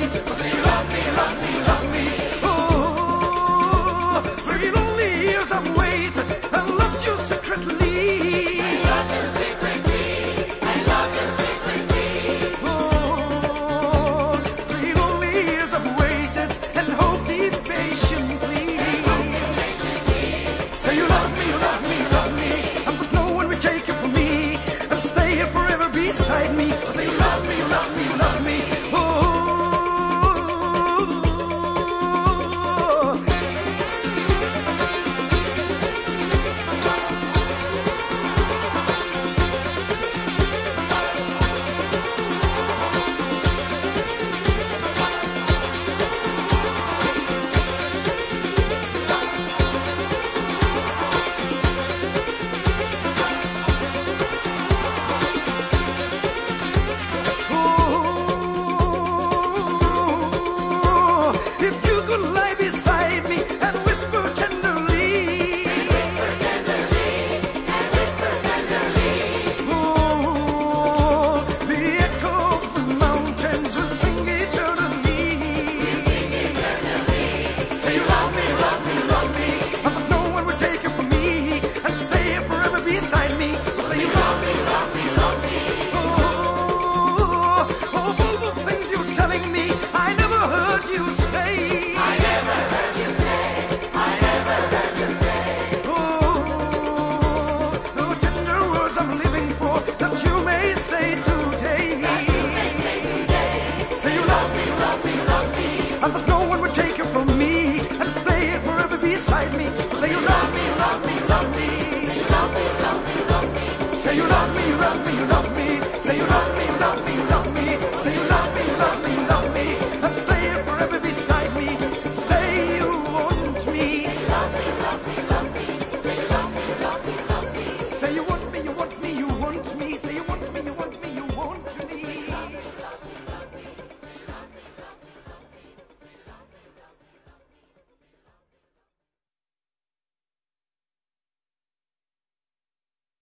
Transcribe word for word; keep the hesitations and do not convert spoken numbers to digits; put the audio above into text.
Say you love me, love me, love me. Oh, three lonely years I've waited and loved you secretly. I love you secretly. I love you secretly. Oh, three lonely years I've waited and hoped patiently. Say you love me, you love me, you love me, and but no one will take you from me and stay here forever beside me. Say you love me, you love me, you love me. Oh. And but no one would take you from me and stay forever beside me. Say you love me, you love me, you love me. Say you love me, you love me, you love me. Say you love me, you love me, you love me. Say you love me, you love me, you love me. Say you love me.